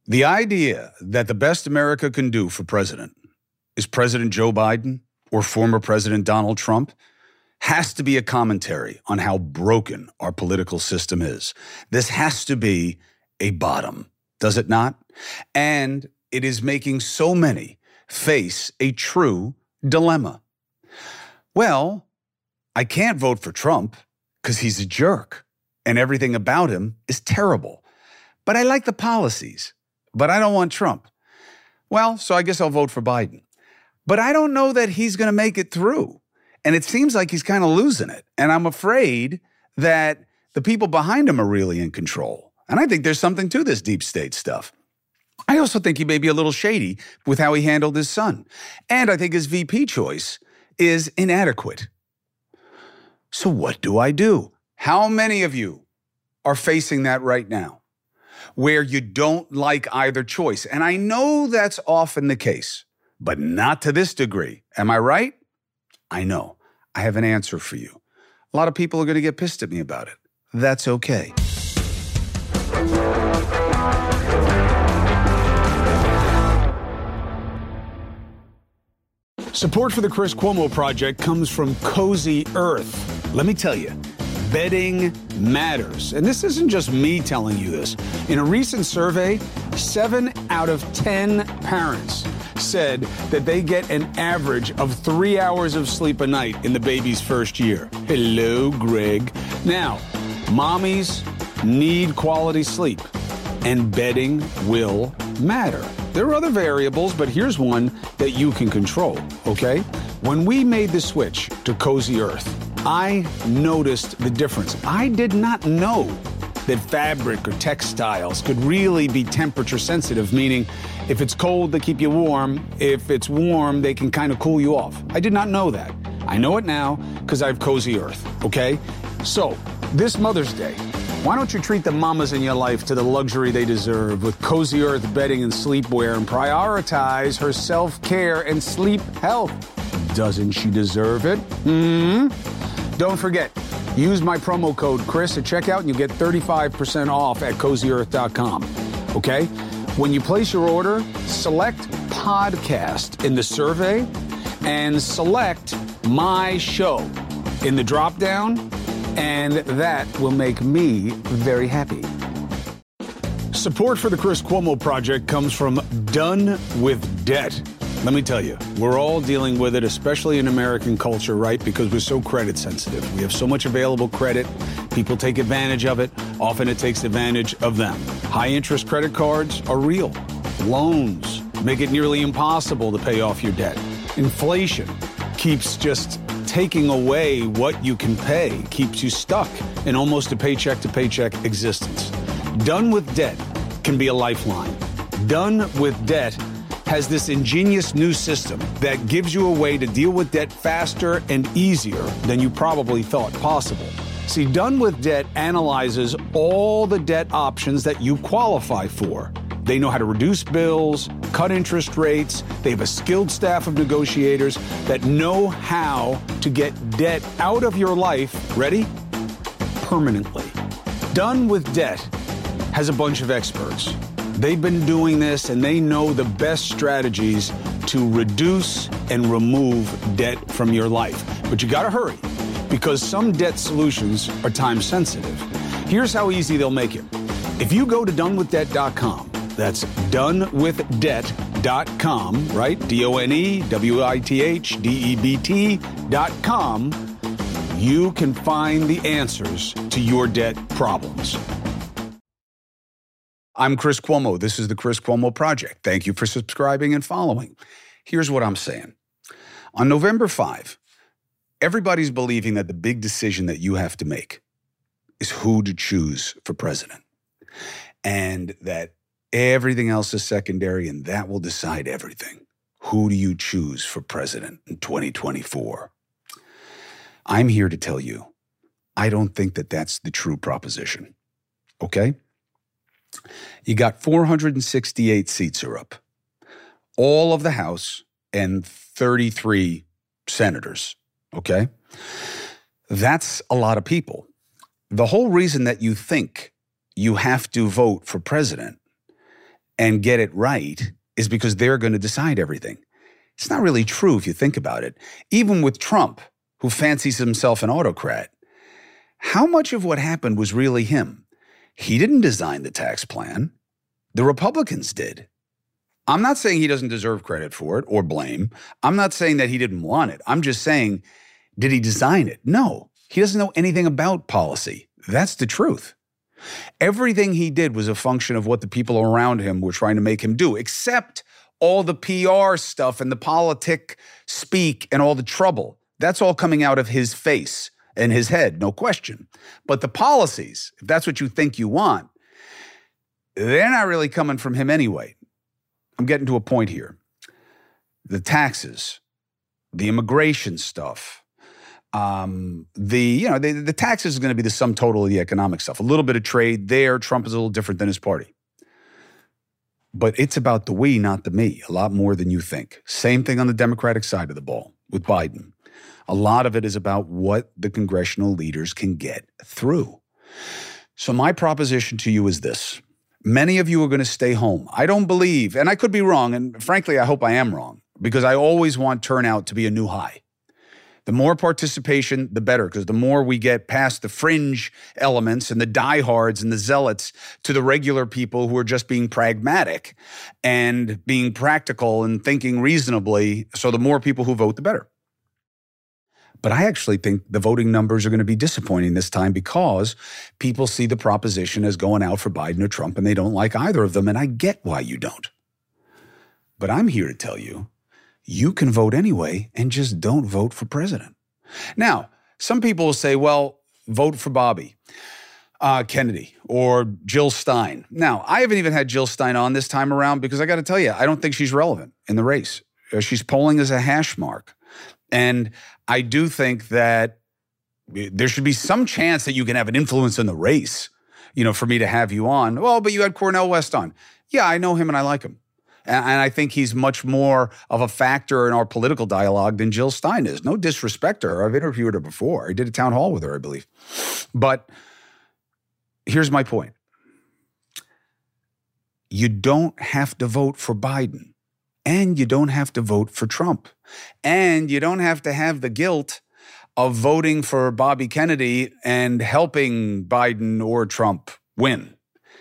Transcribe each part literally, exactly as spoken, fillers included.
The idea that the best America can do for president is President Joe Biden or former President Donald Trump has to be a commentary on how broken our political system is. This has to be a bottom, does it not? And it is making so many face a true dilemma. Well, I can't vote for Trump because he's a jerk and everything about him is terrible. But I like the policies, but I don't want Trump. Well, so I guess I'll vote for Biden. But I don't know that he's going to make it through. And it seems like he's kind of losing it. And I'm afraid that the people behind him are really in control. And I think there's something to this deep state stuff. I also think he may be a little shady with how he handled his son. And I think his V P choice is inadequate. So what do I do? How many of you are facing that right now, where you don't like either choice? And I know that's often the case, but not to this degree. Am I right? I know. I have an answer for you. A lot of people are going to get pissed at me about it. That's okay. Support for the Chris Cuomo Project comes from Cozy Earth. Let me tell you, bedding matters. And this isn't just me telling you this. In a recent survey, seven out of ten parents said that they get an average of three hours of sleep a night in the baby's first year. Hello, Greg. Now, mommies need quality sleep, and bedding will matter. There are other variables, but here's one that you can control, okay? When we made the switch to Cozy Earth, I noticed the difference. I did not know that fabric or textiles could really be temperature sensitive, meaning if it's cold, they keep you warm. If it's warm, they can kind of cool you off. I did not know that. I know it now because I have Cozy Earth, okay? So, this Mother's Day, why don't you treat the mamas in your life to the luxury they deserve with Cozy Earth bedding and sleepwear and prioritize her self-care and sleep health? Doesn't she deserve it? Hmm? Don't forget, use my promo code Chris at checkout and you get thirty-five percent off at cozy earth dot com. Okay? When you place your order, select podcast in the survey and select my show in the drop-down, and that will make me very happy. Support for the Chris Cuomo Project comes from Done with Debt. Let me tell you, we're all dealing with it, especially in American culture, right? Because we're so credit sensitive. We have so much available credit. People take advantage of it. Often it takes advantage of them. High interest credit cards are real. Loans make it nearly impossible to pay off your debt. Inflation keeps just taking away what you can pay, keeps you stuck in almost a paycheck to paycheck existence. Done with Debt can be a lifeline. Done with Debt has this ingenious new system that gives you a way to deal with debt faster and easier than you probably thought possible. See, Done with Debt analyzes all the debt options that you qualify for. They know how to reduce bills, cut interest rates. They have a skilled staff of negotiators that know how to get debt out of your life, ready? Permanently. Done with Debt has a bunch of experts. They've been doing this and they know the best strategies to reduce and remove debt from your life. But you gotta hurry because some debt solutions are time sensitive. Here's how easy they'll make it. If you go to done with debt dot com, that's done with debt dot com, right? D O N E W I T H D E B T dot com, you can find the answers to your debt problems. I'm Chris Cuomo. This is the Chris Cuomo Project. Thank you for subscribing and following. Here's what I'm saying. On November fifth, everybody's believing that the big decision that you have to make is who to choose for president. And that everything else is secondary and that will decide everything. Who do you choose for president in twenty twenty-four? I'm here to tell you, I don't think that that's the true proposition. Okay? You got four hundred sixty-eight seats are up. All of the House and thirty-three senators, okay? That's a lot of people. The whole reason that you think you have to vote for president and get it right is because they're going to decide everything. It's not really true if you think about it. Even with Trump, who fancies himself an autocrat, how much of what happened was really him? He didn't design the tax plan. The Republicans did. I'm not saying he doesn't deserve credit for it or blame. I'm not saying that he didn't want it. I'm just saying, did he design it? No. He doesn't know anything about policy. That's the truth. Everything he did was a function of what the people around him were trying to make him do, except all the P R stuff and the politic speak and all the trouble. That's all coming out of his face and his head, no question. But the policies, if that's what you think you want, they're not really coming from him anyway. I'm getting to a point here. The taxes, the immigration stuff, um, the, you know, the, the taxes is going to be the sum total of the economic stuff. A little bit of trade there. Trump is a little different than his party. But it's about the we, not the me, a lot more than you think. Same thing on the Democratic side of the ball with Biden. A lot of it is about what the congressional leaders can get through. So my proposition to you is this. Many of you are going to stay home. I don't believe, and I could be wrong, and frankly, I hope I am wrong, because I always want turnout to be a new high. The more participation, the better, because the more we get past the fringe elements and the diehards and the zealots to the regular people who are just being pragmatic and being practical and thinking reasonably, so the more people who vote, the better. But I actually think the voting numbers are going to be disappointing this time because people see the proposition as going out for Biden or Trump, and they don't like either of them, and I get why you don't. But I'm here to tell you, you can vote anyway and just don't vote for president. Now, some people will say, well, vote for Bobby uh, Kennedy or Jill Stein. Now, I haven't even had Jill Stein on this time around because I got to tell you, I don't think she's relevant in the race. Uh, she's polling as a hash mark. And I do think that there should be some chance that you can have an influence in the race, you know, for me to have you on. Well, but you had Cornel West on. Yeah, I know him and I like him. And I think he's much more of a factor in our political dialogue than Jill Stein is. No disrespect to her. I've interviewed her before. I did a town hall with her, I believe. But here's my point. You don't have to vote for Biden. And you don't have to vote for Trump. And you don't have to have the guilt of voting for Bobby Kennedy and helping Biden or Trump win.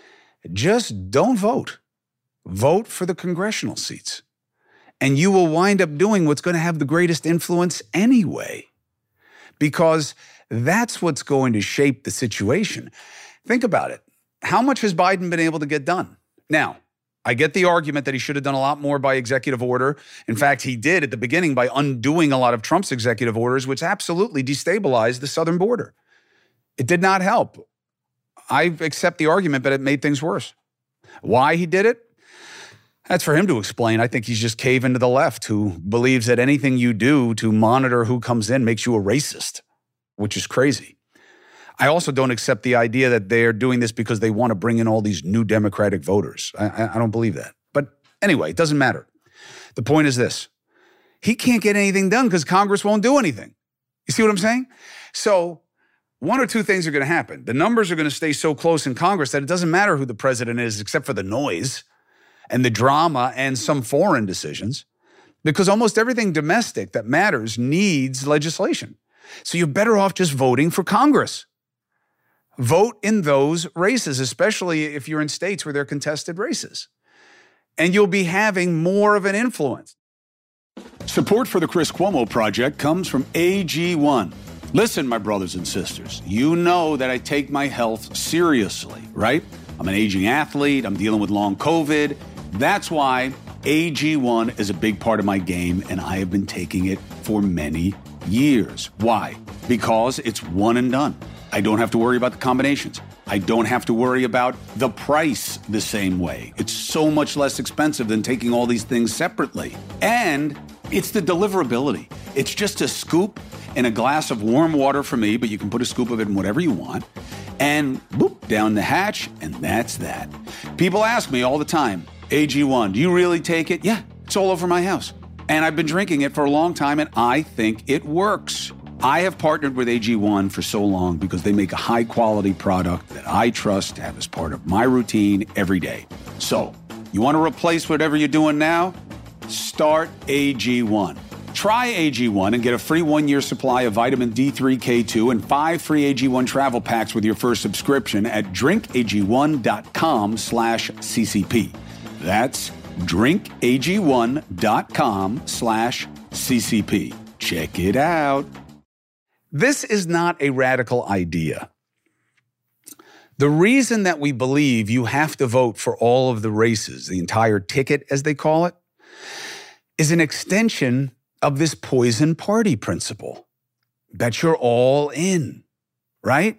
Just don't vote. Vote for the congressional seats. And you will wind up doing what's going to have the greatest influence anyway. Because that's what's going to shape the situation. Think about it. How much has Biden been able to get done? Now, I get the argument that he should have done a lot more by executive order. In fact, he did at the beginning by undoing a lot of Trump's executive orders, which absolutely destabilized the southern border. It did not help. I accept the argument, but it made things worse. Why he did it? That's for him to explain. I think he's just caving to the left, who believes that anything you do to monitor who comes in makes you a racist, which is crazy. I also don't accept the idea that they're doing this because they want to bring in all these new Democratic voters. I, I don't believe that. But anyway, it doesn't matter. The point is this. He can't get anything done because Congress won't do anything. You see what I'm saying? So one or two things are going to happen. The numbers are going to stay so close in Congress that it doesn't matter who the president is except for the noise and the drama and some foreign decisions, because almost everything domestic that matters needs legislation. So you're better off just voting for Congress. Vote in those races, especially if you're in states where they're contested races. And you'll be having more of an influence. Support for the Chris Cuomo Project comes from A G one. Listen, my brothers and sisters, you know that I take my health seriously, right? I'm an aging athlete. I'm dealing with long COVID. That's why A G one is a big part of my game, and I have been taking it for many years. Why? Because it's one and done. I don't have to worry about the combinations. I don't have to worry about the price the same way. It's so much less expensive than taking all these things separately. And it's the deliverability. It's just a scoop in a glass of warm water for me, but you can put a scoop of it in whatever you want. And boop, down the hatch, and that's that. People ask me all the time, A G one, do you really take it? Yeah, it's all over my house. And I've been drinking it for a long time, and I think it works. I have partnered with A G one for so long because they make a high-quality product that I trust to have as part of my routine every day. So, You want to replace whatever you're doing now? Start A G one. Try A G one and get a free one-year supply of vitamin D three, K two, and five free A G one travel packs with your first subscription at drinkag1.com slash CCP. That's drinkag1.com slash CCP. Check it out. This is not a radical idea. The reason that we believe you have to vote for all of the races, the entire ticket, as they call it, is an extension of this poison party principle that you're all in, right?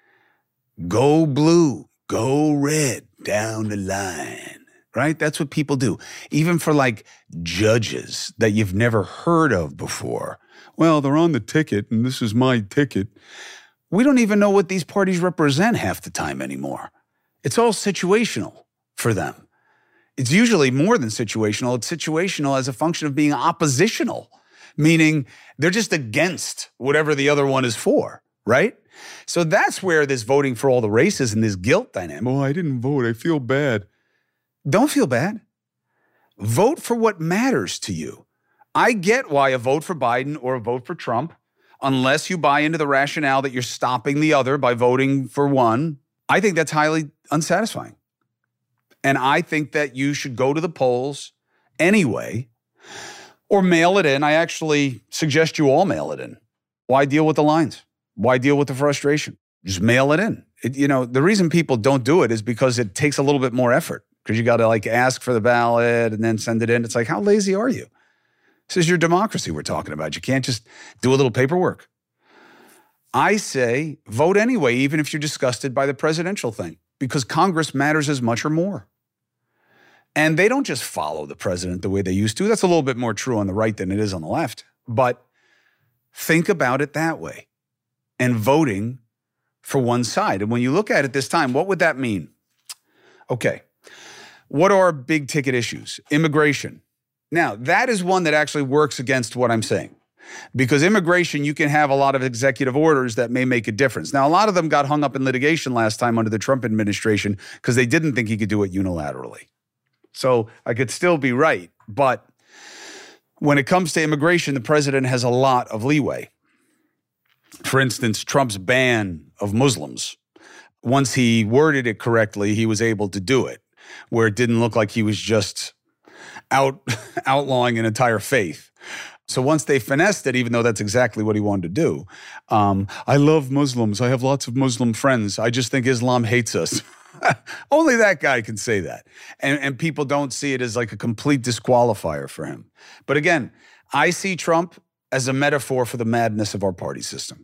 Go blue, go red, down the line, right? That's what people do. Even for like judges that you've never heard of before. Well, they're on the ticket and this is my ticket. We don't even know what these parties represent half the time anymore. It's all situational for them. It's usually more than situational. It's situational as a function of being oppositional, meaning they're just against whatever the other one is for, right? So that's where this voting for all the races and this guilt dynamic. Oh, I didn't vote. I feel bad. Don't feel bad. Vote for what matters to you. I get why a vote for Biden or a vote for Trump, unless you buy into the rationale that you're stopping the other by voting for one, I think that's highly unsatisfying. And I think that you should go to the polls anyway or mail it in. I actually suggest you all mail it in. Why deal with the lines? Why deal with the frustration? Just mail it in. It, you know, the reason people don't do it is because it takes a little bit more effort because you got to like ask for the ballot and then send it in. It's like, how lazy are you? This is your democracy we're talking about. You can't just do a little paperwork. I say vote anyway, even if you're disgusted by the presidential thing, because Congress matters as much or more. And they don't just follow the president the way they used to. That's a little bit more true on the right than it is on the left. But think about it that way and voting for one side. And when you look at it this time, what would that mean? Okay. What are big ticket issues? Immigration. Now, that is one that actually works against what I'm saying. Because immigration, you can have a lot of executive orders that may make a difference. Now, a lot of them got hung up in litigation last time under the Trump administration because they didn't think he could do it unilaterally. So I could still be right. But when it comes to immigration, the president has a lot of leeway. For instance, Trump's ban of Muslims. Once he worded it correctly, he was able to do it, where it didn't look like he was just out outlawing an entire faith. So once they finessed it, even though that's exactly what he wanted to do, um, I love Muslims. I have lots of Muslim friends. I just think Islam hates us. Only that guy can say that. And, and people don't see it as like a complete disqualifier for him. But again, I see Trump as a metaphor for the madness of our party system.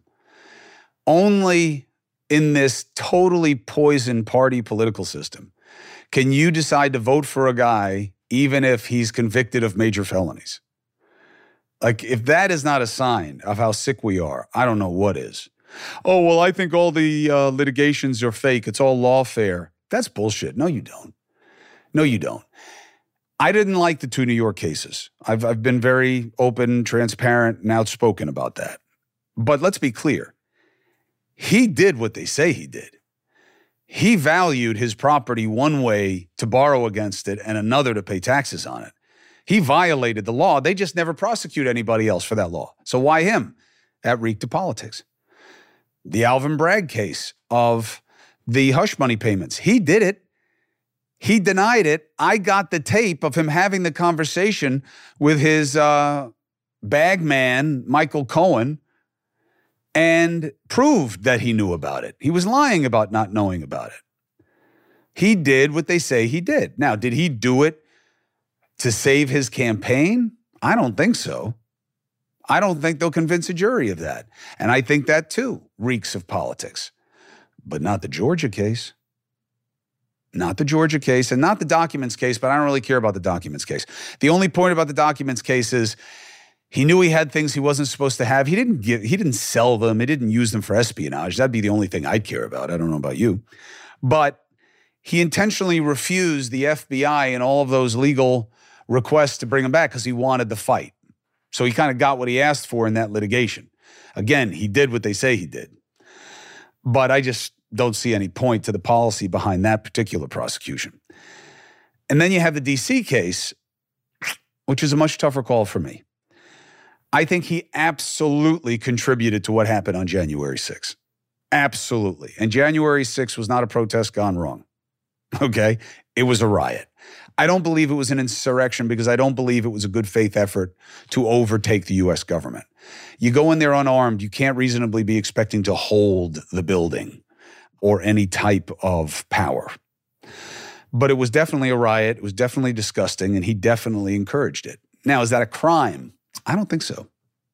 Only in this totally poisoned party political system can you decide to vote for a guy even if he's convicted of major felonies. Like, if that is not a sign of how sick we are, I don't know what is. Oh, well, I think all the uh, litigations are fake. It's all lawfare. That's bullshit. No, you don't. No, you don't. I didn't like the two New York cases. I've, I've been very open, transparent, and outspoken about that. But let's be clear. He did what they say he did. He valued his property one way to borrow against it and another to pay taxes on it. He violated the law. They just never prosecute anybody else for that law. So why him? That reeked of politics. The Alvin Bragg case of the hush money payments. He did it. He denied it. I got the tape of him having the conversation with his uh, bag man, Michael Cohen, and proved that he knew about it. He was lying about not knowing about it. He did what they say he did. Now, did he do it to save his campaign? I don't think so. I don't think they'll convince a jury of that. And I think that, too, reeks of politics. But not the Georgia case. Not the Georgia case and not the documents case, but I don't really care about the documents case. The only point about the documents case is he knew he had things he wasn't supposed to have. He didn't give, he didn't sell them. He didn't use them for espionage. That'd be the only thing I'd care about. I don't know about you. But he intentionally refused the F B I and all of those legal requests to bring him back because he wanted the fight. So he kind of got what he asked for in that litigation. Again, he did what they say he did. But I just don't see any point to the policy behind that particular prosecution. And then you have the D C case, which is a much tougher call for me. I think he absolutely contributed to what happened on January sixth. Absolutely. And January sixth was not a protest gone wrong. Okay? It was a riot. I don't believe it was an insurrection because I don't believe it was a good faith effort to overtake the U S government. You go in there unarmed, you can't reasonably be expecting to hold the building or any type of power. But it was definitely a riot. It was definitely disgusting, and he definitely encouraged it. Now, is that a crime? I don't think so.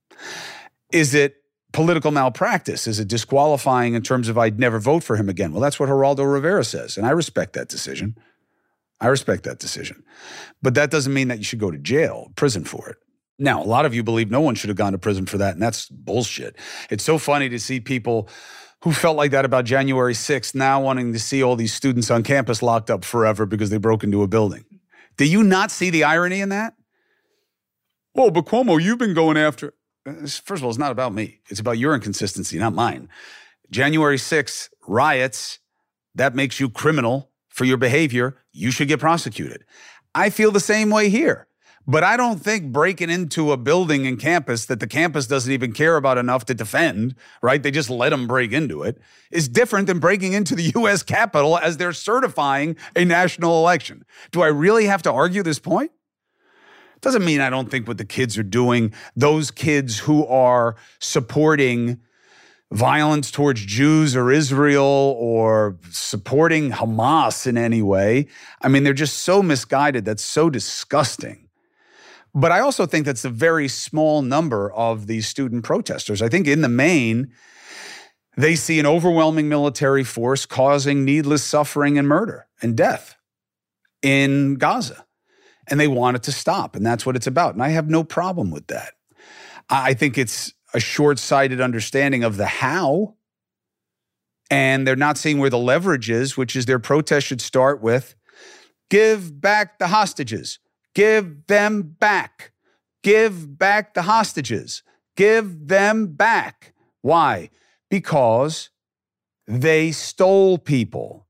Is it political malpractice? Is it disqualifying in terms of I'd never vote for him again? Well, that's what Geraldo Rivera says, and I respect that decision. I respect that decision. But that doesn't mean that you should go to jail, prison for it. Now, a lot of you believe no one should have gone to prison for that, and that's bullshit. It's so funny to see people who felt like that about January sixth now wanting to see all these students on campus locked up forever because they broke into a building. Do you not see the irony in that? Well, but Cuomo, you've been going after... First of all, it's not about me. It's about your inconsistency, not mine. January sixth, riots, that makes you criminal for your behavior. You should get prosecuted. I feel the same way here. But I don't think breaking into a building in campus that the campus doesn't even care about enough to defend, right? They just let them break into it, is different than breaking into the U S Capitol as they're certifying a national election. Do I really have to argue this point? Doesn't mean I don't think what the kids are doing, those kids who are supporting violence towards Jews or Israel or supporting Hamas in any way. I mean, they're just so misguided. That's so disgusting. But I also think that's a very small number of these student protesters. I think in the main, they see an overwhelming military force causing needless suffering and murder and death in Gaza. And they want it to stop. And that's what it's about. And I have no problem with that. I think it's a short-sighted understanding of the how. And they're not seeing where the leverage is, which is their protest should start with, give back the hostages. Give them back. Give back the hostages. Give them back. Why? Because they stole people.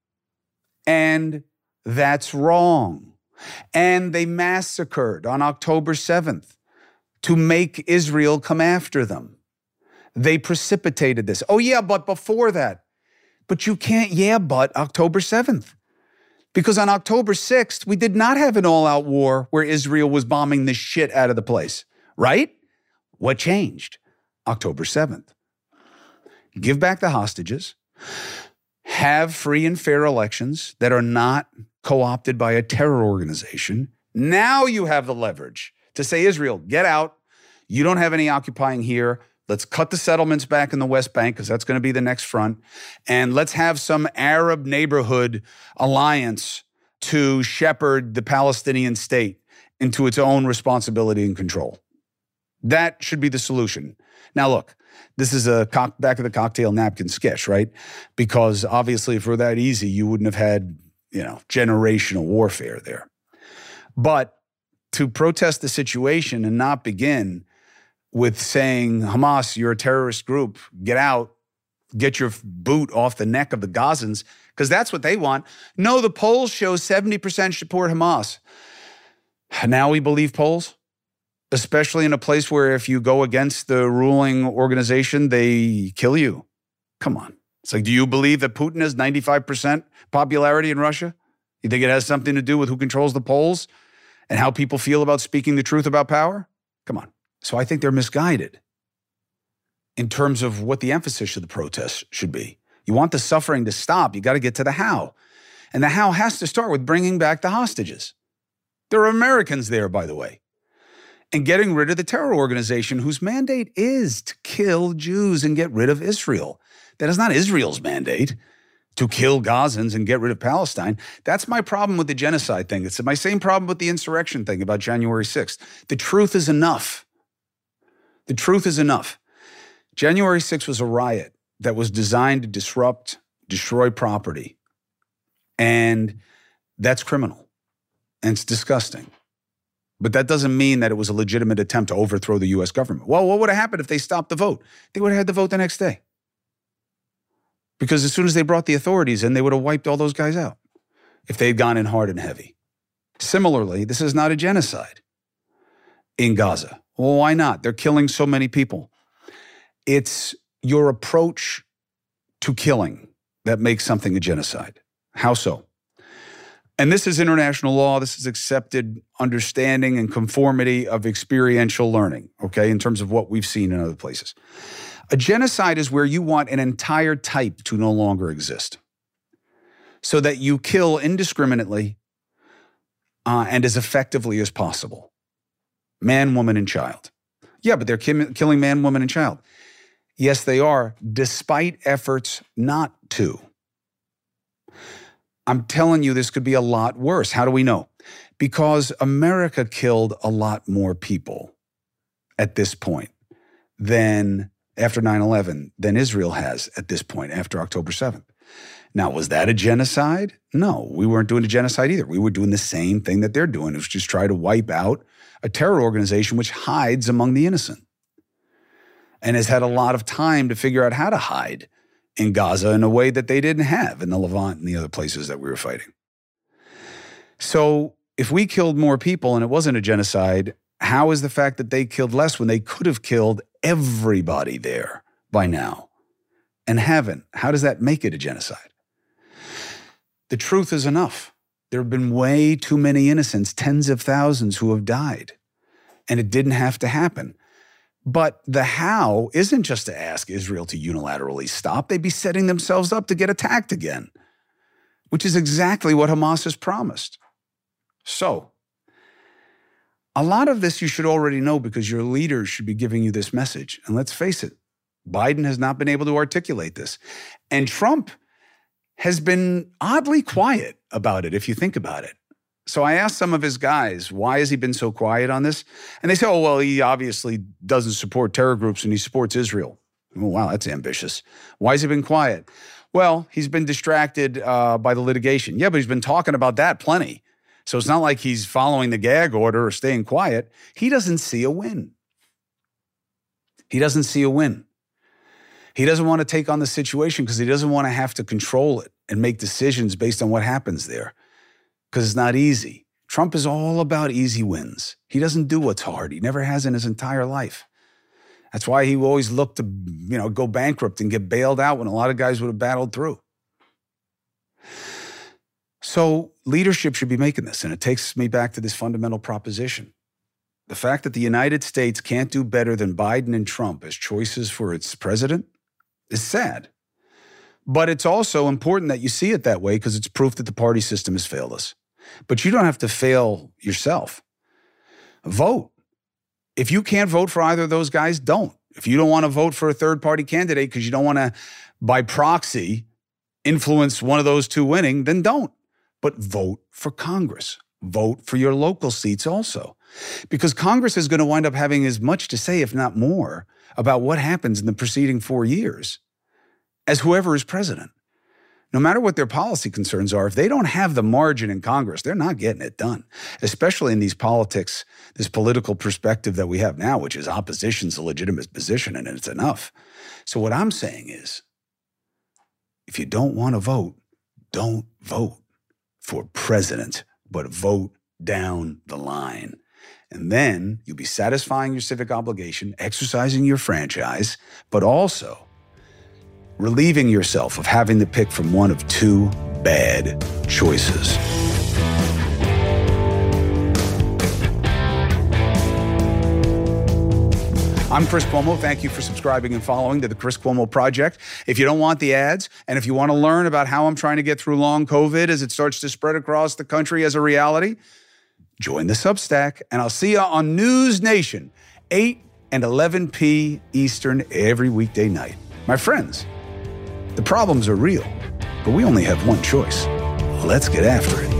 And that's wrong. And they massacred on October seventh to make Israel come after them. They precipitated this. Oh, yeah, but before that. But you can't, yeah, but October seventh. Because on October sixth, we did not have an all-out war where Israel was bombing the shit out of the place, right? What changed? October seventh. Give back the hostages. Have free and fair elections that are not co-opted by a terror organization. Now you have the leverage to say, Israel, get out. You don't have any occupying here. Let's cut the settlements back in the West Bank because that's going to be the next front. And let's have some Arab neighborhood alliance to shepherd the Palestinian state into its own responsibility and control. That should be the solution. Now, look, this is a cock- back of the cocktail napkin sketch, right? Because obviously, if it were that easy, you wouldn't have had, you know, generational warfare there. But to protest the situation and not begin with saying, Hamas, you're a terrorist group, get out, get your boot off the neck of the Gazans, because that's what they want. No, the polls show seventy percent support Hamas. Now we believe polls, especially in a place where if you go against the ruling organization, they kill you. Come on. It's like, do you believe that Putin has ninety-five percent popularity in Russia? You think it has something to do with who controls the polls and how people feel about speaking the truth about power? Come on. So I think they're misguided in terms of what the emphasis of the protest should be. You want the suffering to stop, you got to get to the how. And the how has to start with bringing back the hostages. There are Americans there, by the way. And getting rid of the terror organization whose mandate is to kill Jews and get rid of Israel. That is not Israel's mandate, to kill Gazans and get rid of Palestine. That's my problem with the genocide thing. It's my same problem with the insurrection thing about January sixth. The truth is enough. The truth is enough. January sixth was a riot that was designed to disrupt, destroy property. And that's criminal. And it's disgusting. But that doesn't mean that it was a legitimate attempt to overthrow the U S government. Well, what would have happened if they stopped the vote? They would have had the vote the next day. Because as soon as they brought the authorities in, they would have wiped all those guys out if they had gone in hard and heavy. Similarly, this is not a genocide in Gaza. Well, why not? They're killing so many people. It's your approach to killing that makes something a genocide. How so? And this is international law. This is accepted understanding and conformity of experiential learning, okay, in terms of what we've seen in other places. A genocide is where you want an entire type to no longer exist so that you kill indiscriminately uh, and as effectively as possible. Man, woman, and child. Yeah, but they're ki- killing man, woman, and child. Yes, they are, despite efforts not to. I'm telling you, this could be a lot worse. How do we know? Because America killed a lot more people at this point than after nine eleven than Israel has at this point after October seventh. Now, was that a genocide? No, we weren't doing a genocide either. We were doing the same thing that they're doing. It was just try to wipe out a terror organization which hides among the innocent and has had a lot of time to figure out how to hide in Gaza in a way that they didn't have in the Levant and the other places that we were fighting. So if we killed more people and it wasn't a genocide, how is the fact that they killed less when they could have killed everybody there by now and haven't? How does that make it a genocide? The truth is enough. There have been way too many innocents, tens of thousands who have died, and it didn't have to happen. But the how isn't just to ask Israel to unilaterally stop. They'd be setting themselves up to get attacked again, which is exactly what Hamas has promised. So, a lot of this you should already know because your leaders should be giving you this message. And let's face it, Biden has not been able to articulate this. And Trump has been oddly quiet about it, if you think about it. So I asked some of his guys, why has he been so quiet on this? And they say, oh, well, he obviously doesn't support terror groups and he supports Israel. Oh, wow, that's ambitious. Why has he been quiet? Well, he's been distracted uh, by the litigation. Yeah, but he's been talking about that plenty. So it's not like he's following the gag order or staying quiet. He doesn't see a win. He doesn't see a win. He doesn't want to take on the situation because he doesn't want to have to control it and make decisions based on what happens there. Because it's not easy. Trump is all about easy wins. He doesn't do what's hard. He never has in his entire life. That's why he always looked to, you know, go bankrupt and get bailed out when a lot of guys would have battled through. So leadership should be making this, and it takes me back to this fundamental proposition. The fact that the United States can't do better than Biden and Trump as choices for its president is sad. But it's also important that you see it that way because it's proof that the party system has failed us. But you don't have to fail yourself. Vote. If you can't vote for either of those guys, don't. If you don't want to vote for a third-party candidate because you don't want to, by proxy, influence one of those two winning, then don't. But vote for Congress. Vote for your local seats also. Because Congress is going to wind up having as much to say, if not more, about what happens in the preceding four years as whoever is president. No matter what their policy concerns are, if they don't have the margin in Congress, they're not getting it done, especially in these politics, this political perspective that we have now, which is opposition's a legitimate position, and it's enough. So what I'm saying is, if you don't want to vote, don't vote for president, but vote down the line. And then you'll be satisfying your civic obligation, exercising your franchise, but also relieving yourself of having to pick from one of two bad choices. I'm Chris Cuomo. Thank you for subscribing and following to the Chris Cuomo Project. If you don't want the ads, and if you want to learn about how I'm trying to get through long COVID as it starts to spread across the country as a reality, join the Substack, and I'll see you on News Nation, eight and eleven p Eastern every weekday night. My friends, the problems are real, but we only have one choice. Let's get after it.